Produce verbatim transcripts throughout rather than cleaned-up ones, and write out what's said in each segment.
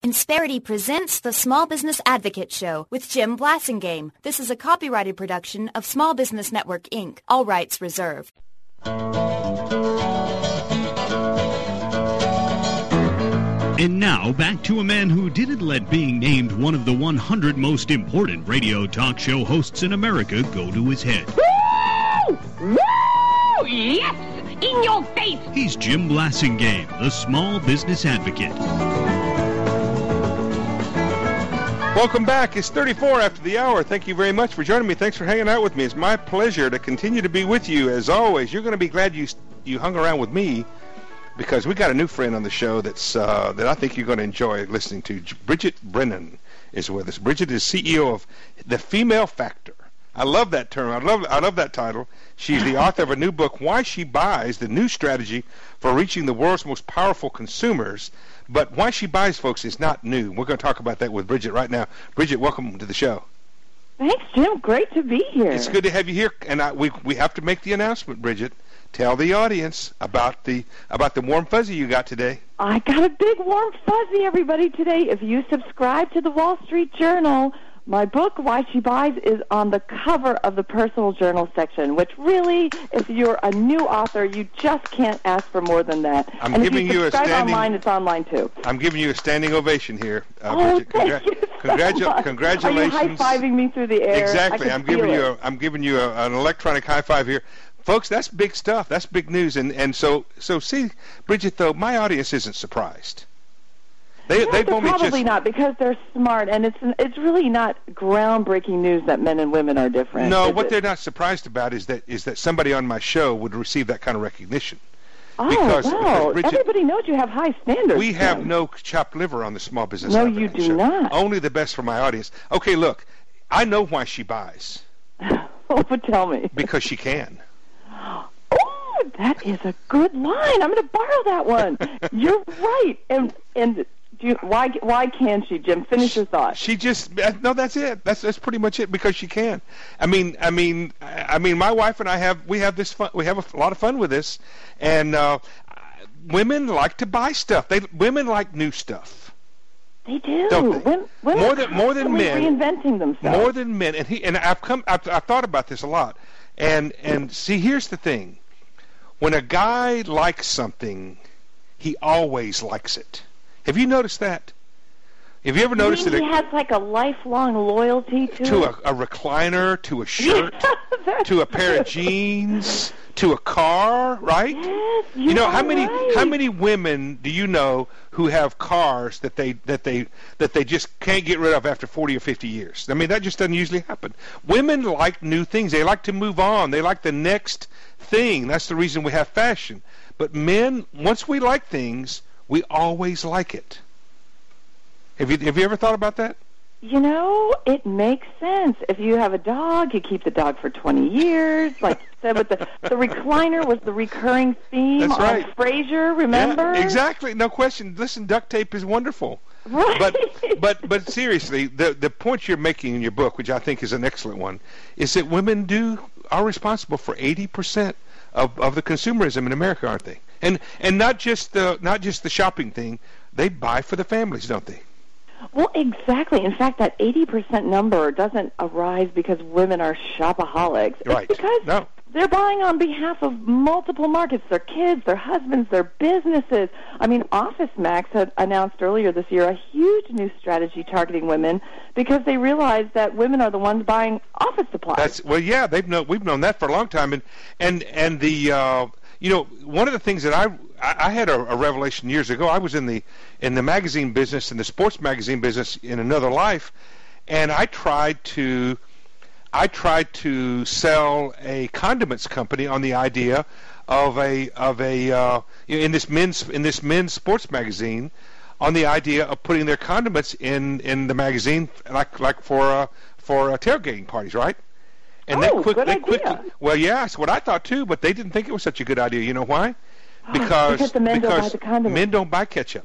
Insperity presents the Small Business Advocate Show with Jim Blasingame. This is a copyrighted production of Small Business Network, Incorporated. All rights reserved. And now, back to a man who didn't let being named one of the one hundred most important radio talk show hosts in America go to his head. Woo! Woo! Yes! In your face! He's Jim Blasingame, the Small Business Advocate. Welcome back. It's thirty-four after the hour. Thank you very much for joining me. Thanks for hanging out with me. It's my pleasure to continue to be with you. As always, you're going to be glad you you hung around with me because we got a new friend on the show that's uh, that I think you're going to enjoy listening to. Bridget Brennan is with us. Bridget is C E O of The Female Factor. I love that term. I love I love that title. She's the author of a new book, Why She Buys, the new strategy for reaching the world's most powerful consumers. But Why She Buys, folks, is not new. We're going to talk about that with Bridget right now. Bridget, welcome to the show. Thanks, Jim. Great to be here. It's good to have you here. And I, we we have to make the announcement, Bridget. Tell the audience about the about the warm fuzzy you got today. I got a big warm fuzzy, everybody, today. If you subscribe to the Wall Street Journal, my book, Why She Buys, is on the cover of the personal journal section, which really, if you're a new author, you just can't ask for more than that. I'm and giving if you you a subscribe standing online, it's online, too. I'm giving you a standing ovation here, uh, oh, Bridget. thank Congra- you so congratu- much. Congratulations. Are you high-fiving me through the air? Exactly. I I'm can giving feel you it. a, I'm giving you a, an electronic high five here. Folks, that's big stuff. That's big news. And, and so, so see, Bridget, though, my audience isn't surprised. They, no, they've they're only probably just, not, because they're smart, and it's it's really not groundbreaking news that men and women are different. No, is what it? they're not surprised about is that is that somebody on my show would receive that kind of recognition. Oh, because, wow. because Bridget, everybody knows you have high standards. we have Jim. no chopped liver on the Small Business No, Advocate you do show. not. Only the best for my audience. Okay, look, I know why she buys. Oh, but tell me. Because she can. Oh, that is a good line. I'm going to borrow that one. You're right. And and do you, why why can she, Jim? Finish your thought. She just no. That's it. That's that's pretty much it. Because she can. I mean, I mean, I mean, my wife and I have we have this fun. We have a lot of fun with this, and uh, women like to buy stuff. They women like new stuff. They do. Don't they? Women, women More are than- more than constantly men. reinventing themselves. More than men, and he and I've come. I've, I've thought about this a lot, and and see, here's the thing: when a guy likes something, he always likes it. Have you noticed that? Have you ever You noticed mean that he a, has like a lifelong loyalty to, to it? a, a recliner, to a shirt, That's to a pair of true. jeans, to a car, right? Yes, you, You know are how many right. how many women do you know who have cars that they that they that they just can't get rid of after forty or fifty years? I mean, that just doesn't usually happen. Women like new things. They like to move on. They like the next thing. That's the reason we have fashion. But men, once we like things, we always like it. Have you have you ever thought about that? You know, it makes sense. If you have a dog, you keep the dog for twenty years. Like you said, with the the recliner was the recurring theme That's on right. Frasier, remember? Yeah, exactly. No question. Listen, duct tape is wonderful. Right. But but but seriously, the the point you're making in your book, which I think is an excellent one, is that women do are responsible for eighty percent of of the consumerism in America, aren't they? And and not just the not just the shopping thing. They buy for the families, don't they? Well, exactly. In fact, that eighty percent number doesn't arise because women are shopaholics. Right. It's because No. they're buying on behalf of multiple markets, their kids, their husbands, their businesses. I mean, OfficeMax had announced earlier this year a huge new strategy targeting women because they realized that women are the ones buying office supplies. That's well, yeah. They've known we've known that for a long time, and and and the uh, you know one of the things that I I, I had a, a revelation years ago. I was in the in the magazine business, in the sports magazine business, in another life, and I tried to I tried to sell a condiments company on the idea of a of a uh, in this men's in this men's sports magazine, on the idea of putting their condiments in, in the magazine, like like for uh, for uh, tailgating parties, right? And Oh, they quick, good they idea. quickly, well, yeah, that's what I thought too, but they didn't think it was such a good idea. You know why? Because the men don't buy the condiments. men don't buy ketchup.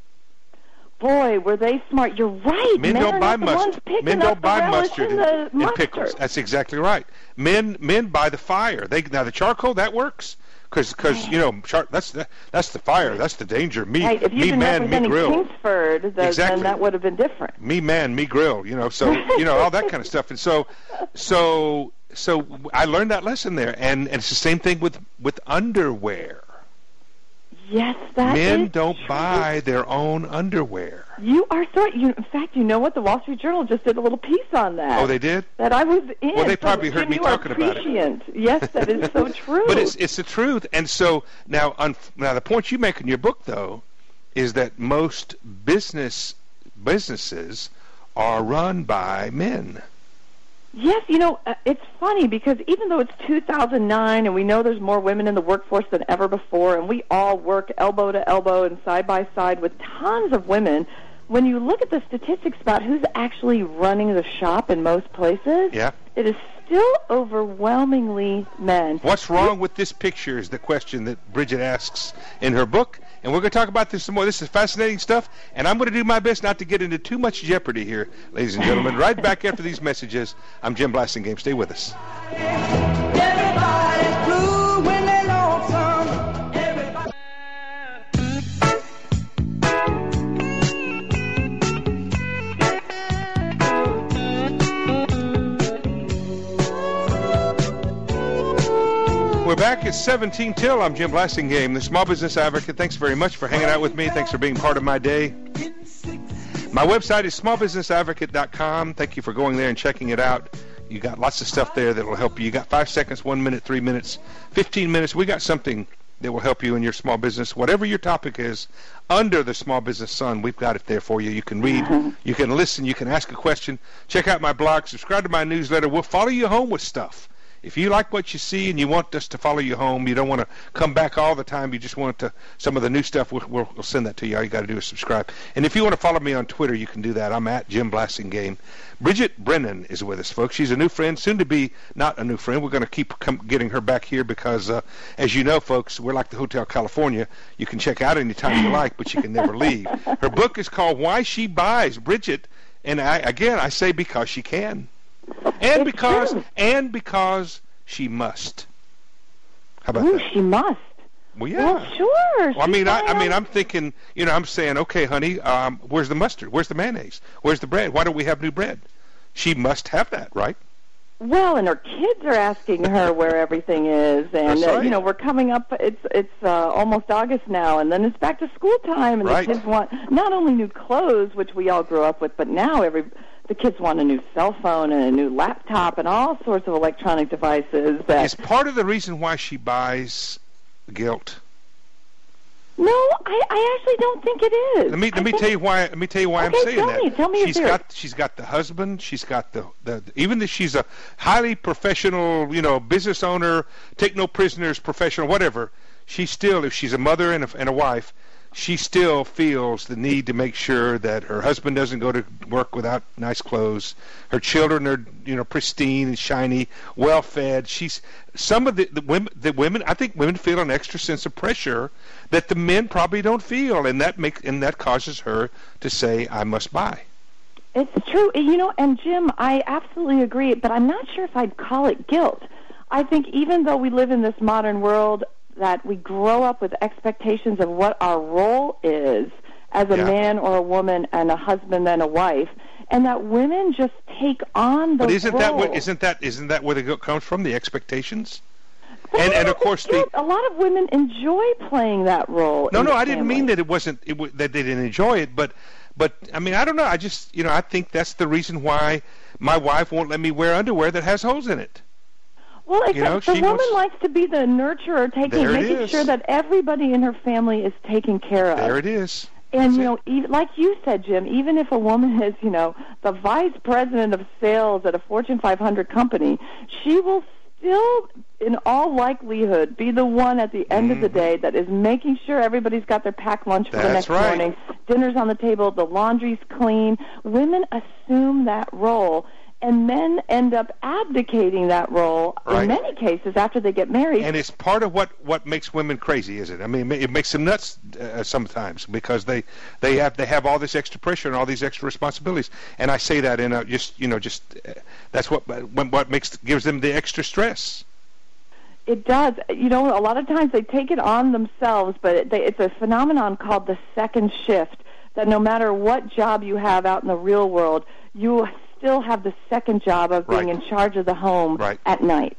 Boy, were they smart. You're right. Men, Men don't are buy not the ones mustard. picking Men up don't the buy relish mustard and, and, the and mustard. pickles. That's exactly right. Men men buy the fire. They now the charcoal that works because you know, Char- that's the, that's the fire, that's the danger. Me, right. If you've me been man, me representing grill. Kingsford, the, Exactly. then that would have been different. Me man, me grill. You know, so you know all that kind of stuff. And so, so, so I learned that lesson there, and, and it's the same thing with with underwear. Yes, that Men is don't true. buy their own underwear. You are so. You, in fact, you know what? The Wall Street Journal just did a little piece on that. Oh, they did? That I was in. Well, they So, probably heard Jim, me you talking are about it. prescient. Yes, that is so true. But it's it's the truth. And so now, un, now the point you make in your book, though, is that most business businesses are run by men. Yes, you know, uh, it's funny because even though it's two thousand nine and we know there's more women in the workforce than ever before, and we all work elbow to elbow and side by side with tons of women, when you look at the statistics about who's actually running the shop in most places, Yeah. it is still overwhelmingly men. What's wrong with this picture is the question that Bridget asks in her book. And we're going to talk about this some more. This is fascinating stuff, and I'm going to do my best not to get into too much jeopardy here, ladies and gentlemen. Right back after these messages, I'm Jim Blasingame. Stay with us. Everybody's blue when they're lonesome. Everybody. We're back at seventeen till. I'm Jim Blasingame, the Small Business Advocate. Thanks very much for hanging out with me. Thanks for being part of my day. My website is small business advocate dot com. Thank you for going there and checking it out. You got lots of stuff there that will help you. You got five seconds, one minute, three minutes, fifteen minutes. We got something that will help you in your small business. Whatever your topic is, under the small business sun, we've got it there for you. You can read, you can listen, you can ask a question. Check out my blog, subscribe to my newsletter. We'll follow you home with stuff. If you like what you see and you want us to follow you home, you don't want to come back all the time, you just want to, some of the new stuff, we'll, we'll, we'll send that to you. All you got to do is subscribe. And if you want to follow me on Twitter, you can do that. I'm at Jim Blasingame. Bridget Brennan is with us, folks. She's a new friend, soon to be not a new friend. We're going to keep come, getting her back here because, uh, as you know, folks, we're like the Hotel California. You can check out anytime you like, but you can never leave. Her book is called Why She Buys. Bridget, and I, again, I say because she can. And It's because true. and because she must. How about Ooh, that? she must. Well, yeah. Well, sure. Well, I mean, She's I, I fine. mean, I'm thinking, you know, I'm saying, okay, honey, um, where's the mustard? Where's the mayonnaise? Where's the bread? Why don't we have new bread? She must have that, right? Well, and her kids are asking her where everything is, and That's uh, right. you know we're coming up. It's it's uh, almost August now, and then it's back to school time, and Right. the kids want not only new clothes, which we all grew up with, but now every the kids want a new cell phone and a new laptop and all sorts of electronic devices. That Is part of the reason why she buys guilt? no, I, I actually don't think it is. Let me let I me think- tell you why. Let me tell you why Okay, I'm saying tell that. me, tell me your she's theory. got she's got the husband. She's got the, the even if she's a highly professional, you know, business owner, take no prisoners, professional, whatever. She still, if she's a mother and a, and a wife, she still feels the need to make sure that her husband doesn't go to work without nice clothes. Her children are, you know, pristine and shiny, well fed. She's some of the, the women. The women, I think, women feel an extra sense of pressure that the men probably don't feel, and that make and that causes her to say, "I must buy." It's true. You know, and Jim, I absolutely agree, but I'm not sure if I'd call it guilt. I think even though we live in this modern world, that we grow up with expectations of what our role is as a Yeah. man or a woman and a husband and a wife, and that women just take on those But isn't that what roles. isn't that isn't that where the guilt comes from? The expectations. But and- I and don't of course think guilt- the- a lot of women enjoy playing that role. No, in no, the I didn't family. mean that it wasn't it, w- that they didn't enjoy it, but but I mean I don't know. I just you know I think that's the reason why my wife won't let me wear underwear that has holes in it. Well, except You know, the she woman wants- likes to be the nurturer, taking, There it making is. sure that everybody in her family is taken care of. There it is. And, That's you it. know, even, like you said, Jim, even if a woman is, you know, the vice president of sales at a Fortune five hundred company, she will still, in all likelihood, be the one at the end of the day that is making sure everybody's got their packed lunch for the Mm-hmm. That's next right. morning, dinner's on the table, the laundry's clean. Women assume that role, and men end up abdicating that role Right. in many cases after they get married. And it's part of what, what makes women crazy, is it? I mean, it makes them nuts uh, sometimes because they they have they have all this extra pressure and all these extra responsibilities. And I say that in a just you know just uh, that's what what what makes gives them the extra stress. It does. You know, a lot of times they take it on themselves, but it, they, it's a phenomenon called the second shift, that no matter what job you have out in the real world, you still have the second job of being Right. in charge of the home Right. at night.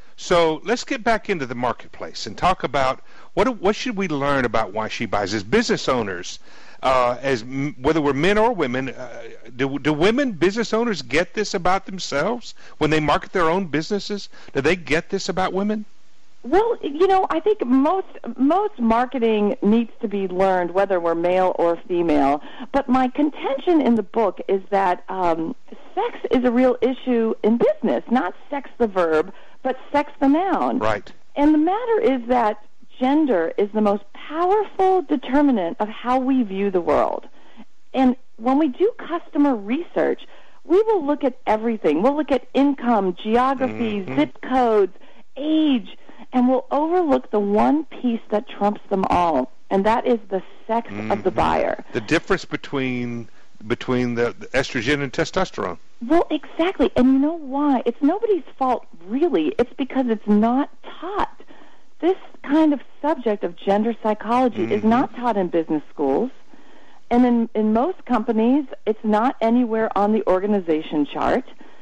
So let's get back into the marketplace and talk about what what should we learn about Why She Buys as business owners, uh, as m- whether we're men or women. Uh, do do women business owners get this about themselves when they market their own businesses? Do they get this about women? Well, you know, I think most most marketing needs to be learned, whether we're male or female. But my contention in the book is that um, sex is a real issue in business, not sex the verb, but sex the noun. Right. And the matter is that gender is the most powerful determinant of how we view the world. And when we do customer research, we will look at everything. We'll look at income, geography, Mhm. zip codes, age, and we'll overlook the one piece that trumps them all, and that is the sex of the Mhm. buyer. The difference between between the, the estrogen and testosterone. Well, exactly. And you know why? It's nobody's fault, really. It's because it's not taught. This kind of subject of gender psychology is Mhm. not taught in business schools. And in, in most companies, it's not anywhere on the organization chart.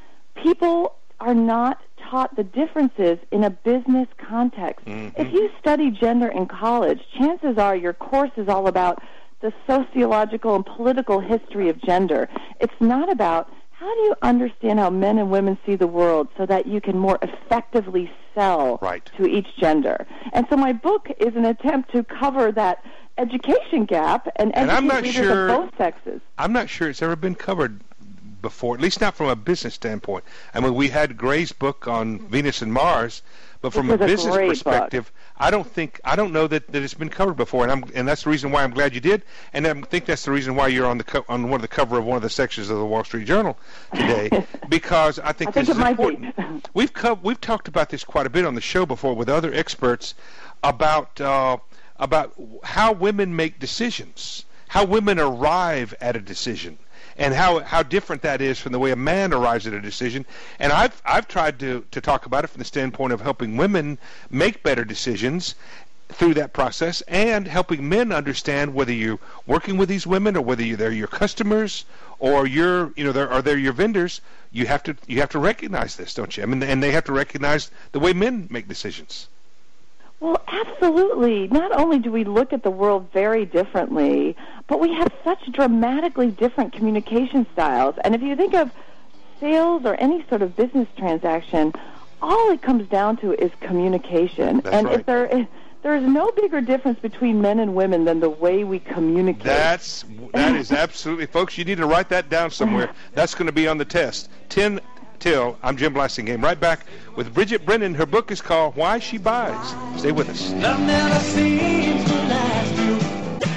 People are not taught the differences in a business context. Mhm. If you study gender in college, chances are your course is all about the sociological and political history of gender. It's not about how do you understand how men and women see the world so that you can more effectively sell Right. to each gender. And so my book is an attempt to cover that education gap and, And I'm educate not leaders sure- of both sexes. I'm not sure it's ever been covered before, at least not from a business standpoint. I mean, we had Gray's book on Venus and Mars, but from a was a business great perspective, I don't think I don't know that, that it's been covered before, and I'm and that's the reason why I'm glad you did, and I think that's the reason why you're on the co- on one of the cover of one of the sections of the Wall Street Journal today, because I think I think this it is might be. important. We've co- we've talked about this quite a bit on the show before with other experts about uh, about how women make decisions, how women arrive at a decision, and how, how different that is from the way a man arrives at a decision. And I've I've tried to, to talk about it from the standpoint of helping women make better decisions through that process, and helping men understand whether you're working with these women or whether you, they're your customers or you're you know they're, or they're your vendors. You have to you have to recognize this, don't you? I mean, and they have to recognize the way men make decisions. Well, absolutely. Not only do we look at the world very differently, but we have such dramatically different communication styles. And if you think of sales or any sort of business transaction, all it comes down to is communication. That's and right. if there is, there is no bigger difference between men and women than the way we communicate. That's that is absolutely, folks. You need to write that down somewhere. That's going to be on the test. Ten till. I'm Jim Blasingame. Right back with Bridget Brennan. Her book is called Why She Buys. Stay with us. Love never seems to last you.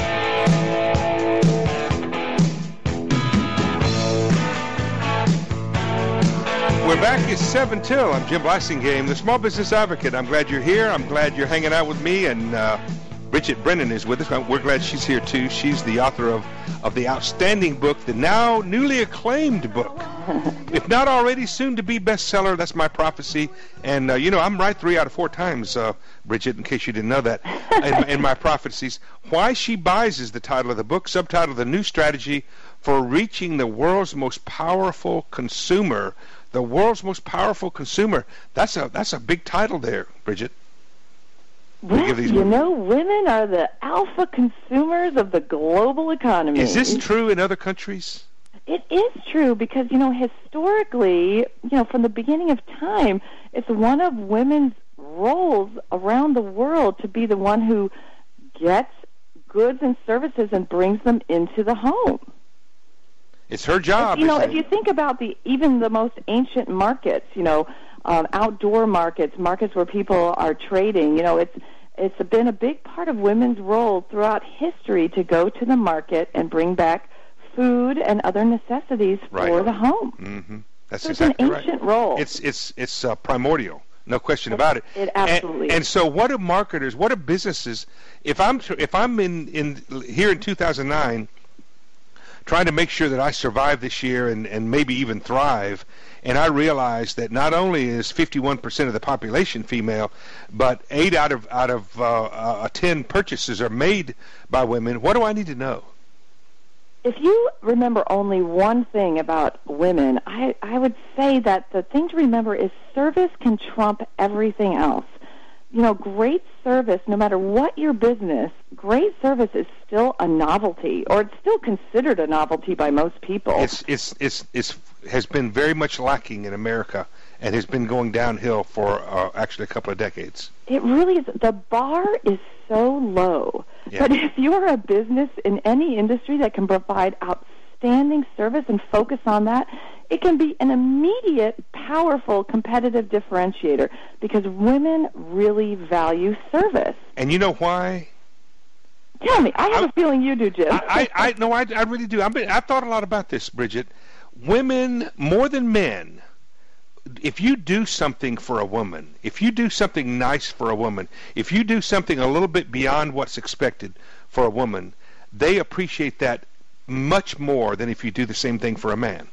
We're back. It's seven till. I'm Jim Blasingame, the Small Business Advocate. I'm glad you're here. I'm glad you're hanging out with me, and uh, Bridget Brennan is with us. We're glad she's here too. She's the author of, of the outstanding book, the now newly acclaimed book. If not already soon to be bestseller, that's my prophecy. And, uh, you know, I'm right three out of four times, uh, Bridget, in case you didn't know that, in, my, in my prophecies. Why She Buys is the title of the book, subtitled The New Strategy for Reaching the World's Most Powerful Consumer. The world's most powerful consumer. That's a that's a big title there, Bridget. Well, give these you women- know, women are the alpha consumers of the global economy. Is this true in other countries? It is true because, you know, historically, you know, from the beginning of time, it's one of women's roles around the world to be the one who gets goods and services and brings them into the home. It's her job. You know, isn't if you it? think about the even the most ancient markets, you know, um, outdoor markets, markets where people are trading, you know, it's it's been a big part of women's role throughout history to go to the market and bring back food and other necessities Right. for the home. Mm-hmm. That's So exactly it's an right. ancient role. It's it's it's uh, primordial, no question about it. It absolutely And, and so, what do marketers, what do businesses? If I'm if I'm in in here in two thousand nine, trying to make sure that I survive this year and, and maybe even thrive. And I realized that not only is fifty-one percent of the population female, but eight out of out of uh, uh, ten purchases are made by women. What do I need to know? If you remember only one thing about women, I, I would say that the thing to remember is service can trump everything else. You know, great service, no matter what your business, great service is still a novelty, or it's still considered a novelty by most people. It's it's it's it's has been very much lacking in America, and has been going downhill for uh, actually a couple of decades. It really is. The bar is so low. Yeah. But if you are a business in any industry that can provide outstanding service and focus on that, it can be an immediate, powerful, competitive differentiator, because women really value service. And you know why? Tell me. I have I, a feeling you do, Jim. I, I, I no, I, I really do. I've, been, I've thought a lot about this, Bridget. Women, more than men, if you do something for a woman, if you do something nice for a woman, if you do something a little bit beyond what's expected for a woman, they appreciate that much more than if you do the same thing for a man.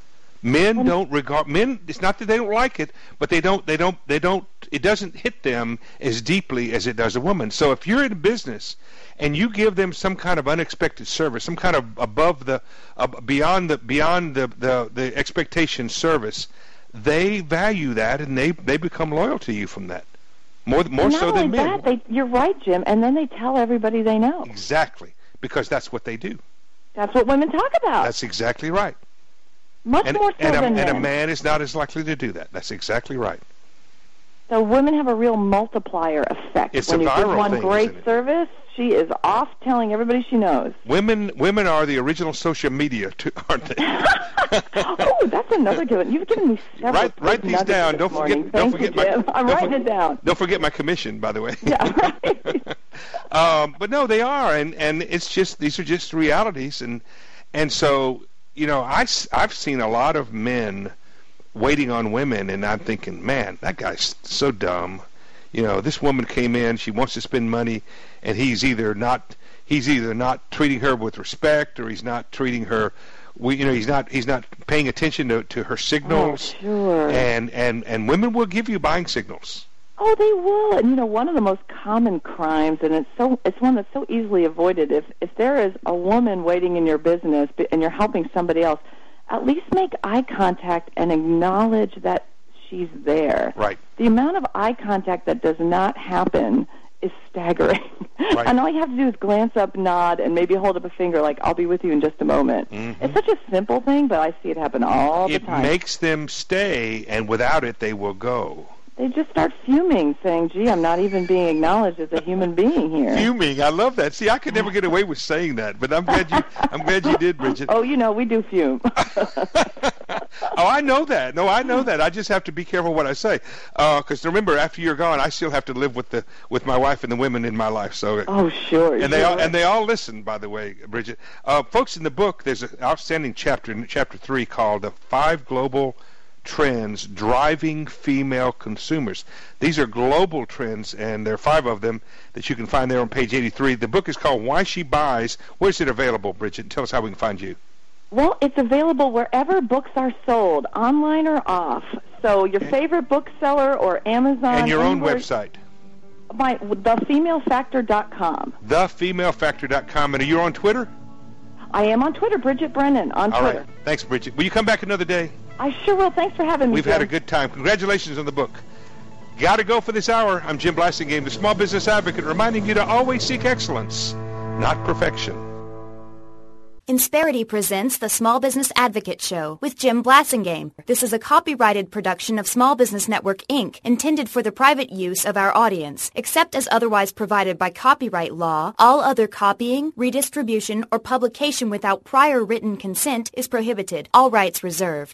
Men don't regard men. It's not that they don't like it, but they don't. They don't. They don't. It doesn't hit them as deeply as it does a woman. So if you're in a business and you give them some kind of unexpected service, some kind of above the, uh, beyond the beyond the, the the expectation service, they value that and they they become loyal to you from that. More more so than men. Not only that, they, you're right, Jim. And then they tell everybody they know. Exactly, because that's what they do. That's what women talk about. That's exactly right. Much and, more so and, a, than men. and a man is not as likely to do that. That's exactly right. So women have a real multiplier effect. It's when a you viral give one thing, great isn't it? service, she is off telling everybody she knows. Women women are the original social media, too, aren't they? Oh, that's another good one. You've given me several. Write, write these nuggets down. this Don't morning. forget. Don't Thank forget you, my. Jim. I'm don't writing for, it down. Don't forget my commission, by the way. Yeah, right. um, but no, they are, and and it's just these are just realities, and and so you know I I've seen a lot of men waiting on women, and I'm thinking, man, that guy's so dumb. You know, this woman came in, she wants to spend money, and he's either not he's either not treating her with respect, or he's not treating her. We, you know, he's not he's not paying attention to, to her signals. Oh, sure. And and and women will give you buying signals. Oh, they will. And you know, one of the most common crimes, and it's so it's one that's so easily avoided. If if there is a woman waiting in your business and you're helping somebody else, at least make eye contact and acknowledge that she's there. Right. The amount of eye contact that does not happen is staggering. Right. And all you have to do is glance up, nod, and maybe hold up a finger like, I'll be with you in just a moment. Mm-hmm. It's such a simple thing, but I see it happen all the It time. makes them stay, and without it, they will go. They just start fuming, saying, gee, I'm not even being acknowledged as a human being here. Fuming, I love that. See, I could never get away with saying that, but I'm glad you. I'm glad you did, Bridget. Oh, you know, we do fume. Oh, I know that. No, I know that. I just have to be careful what I say, because uh, remember, after you're gone, I still have to live with the with my wife and the women in my life. So. Oh, sure. And they sure. all and they all listen. By the way, Bridget, uh, folks, in the book, there's an outstanding chapter in chapter three called "The Five Global Trends Driving Female Consumers." These are global trends, and there are five of them that you can find there on page eighty-three. The book is called Why She Buys. Where's it available, Bridget? Tell us how we can find you. Well, it's available wherever books are sold, online or off. So your favorite bookseller or Amazon. And your own anywhere, website. My, the female factor dot com. the female factor dot com. And are you on Twitter? I am on Twitter, Bridget Brennan, on All Twitter. right. Thanks, Bridget. Will you come back another day? I sure will. Thanks for having me, We've Jim. had a good time. Congratulations on the book. Got to go for this hour. I'm Jim Blasingame, the Small Business Advocate, reminding you to always seek excellence, not perfection. Insperity presents the Small Business Advocate Show with Jim Blasingame. This is a copyrighted production of Small Business Network, Incorporated, intended for the private use of our audience. Except as otherwise provided by copyright law, all other copying, redistribution, or publication without prior written consent is prohibited. All rights reserved.